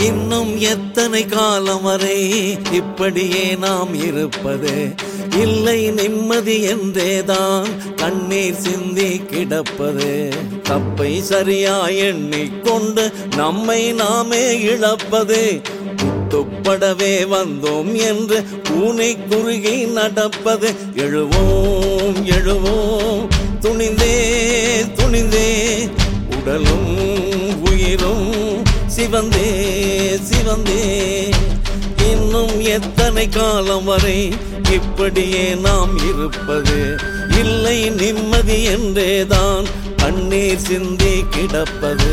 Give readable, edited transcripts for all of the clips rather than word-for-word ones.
இன்னும் எத்தனை காலம் வரை இப்படியே நாம் இருப்பது? இல்லை நிம்மதி என்றேதான் கண்ணீர் சிந்தி கிடப்பது. தப்பை சரியா எண்ணிக்கொண்டு நம்மை நாமே இழப்பது. துப்படவே வந்தோம் என்று பூனை குறுகி நடப்பது. எழுவோம் எழுவோம் துணிந்தே துணிந்தே, உடலும் உயிரும் சிவந்தே சிவந்தே. இன்னும் எத்தனை காலம் வரை இப்படியே நாம் இருப்பது? இல்லை நிம்மதி என்றேதான் கண்ணீர் சிந்தி கிடப்பது.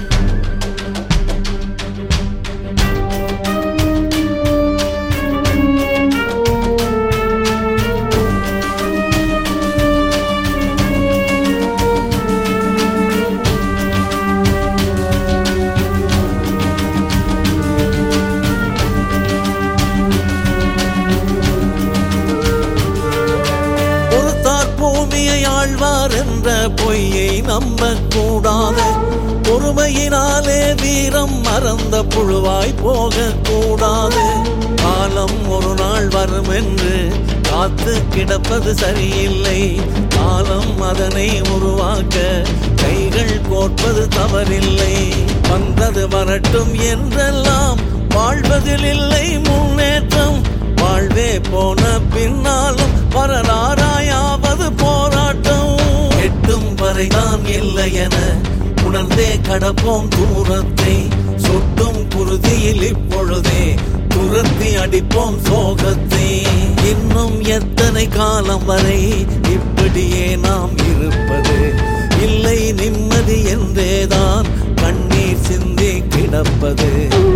ஆழ்வார் என்ற பொய்யை நம்ப கூடாது. பொறுமையினாலே வீரம் மறந்த புழுவாய் போக கூடாது. காலம் ஒரு நாள் வரும் என்று காத்து கிடப்பது சரியில்லை. காலம் அதனை உருவாக்க கைகள் கோர்ப்பது தவறில்லை. வந்தது வரட்டும் என்றெல்லாம் வாழ்வதில் இல்லை முன்னேற்றம். வாழ்வே போன பின்னாலும் வரலாறாயாவது போராட்டம். எட்டும் வரைதான் இல்லை என உணர்ந்தே கடப்போம் தூரத்தை. சொட்டும் குருதியில் இப்பொழுதே துரத்தி அடிப்போம் சோகத்தை. இன்னும் எத்தனை காலம் வரை இப்படியே நாம் இருப்பது? இல்லை நிம்மதி என்றேதான் கண்ணீர் சிந்தி கிடப்பது.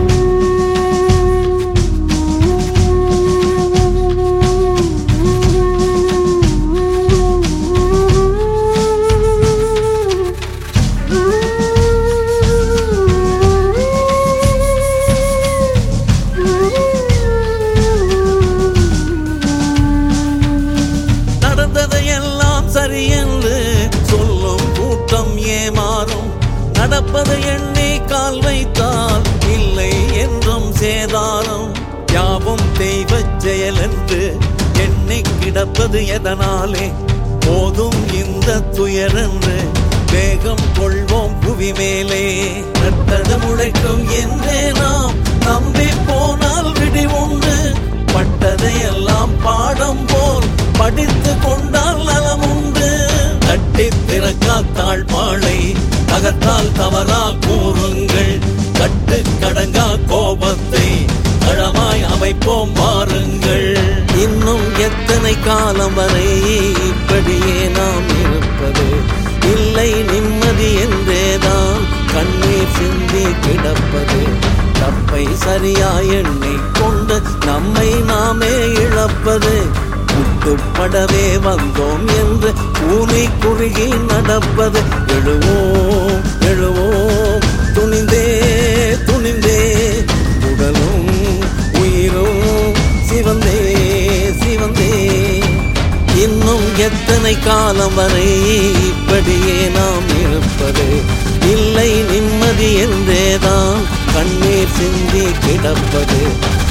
சரி என்று சொல்லும் கூட்டம் ஏமாறும். நடப்பதை எண்ணி கால் வைத்தால் இல்லை என்றும் சேதாரம். யாவும் தெய்வ செயல் என்று எண்ணி கிடப்பது எதனாலே? போதும் இந்த துயரென்று வேகம் கொள்வோம் புவி மேலே. நட்டது முளைக்கும் என்றே நாம் நம்பி போனால் விடி உண்டு. பட்டதை எல்லாம் பாடம் போல் படித்து கொண்டால் நலம் உண்டு. கட்டி திறக்கா தாழ்பாளை அகத்தால் தவறா கூறுங்கள். கட்டு கடங்கா கோபத்தை களமாய் அமைப்போம் வாருங்கள். இன்னும் எத்தனை காலம் வரை இப்படியே நாம் இருப்பது? இல்லை நிம்மதி என்றேதான் கண்ணீர் சிந்தி கிடப்பது. தப்பை சரியா எண்ணிக்கொண்டு நம்மை நாமே இழப்பது. துப்படவே வந்தோம் என்று பூனை குறுகி நடப்பது. எழுவோம் எழுவோம் துணிந்தே துணிந்தே, உடலும் உயிரும் சிவந்தே சிவந்தே. இன்னும் எத்தனை காலம் வரை இப்படியே நாம் இருப்பது? இல்லை நிம்மதி என்றேதான் கண்ணீர் சிந்தி கிடப்பது.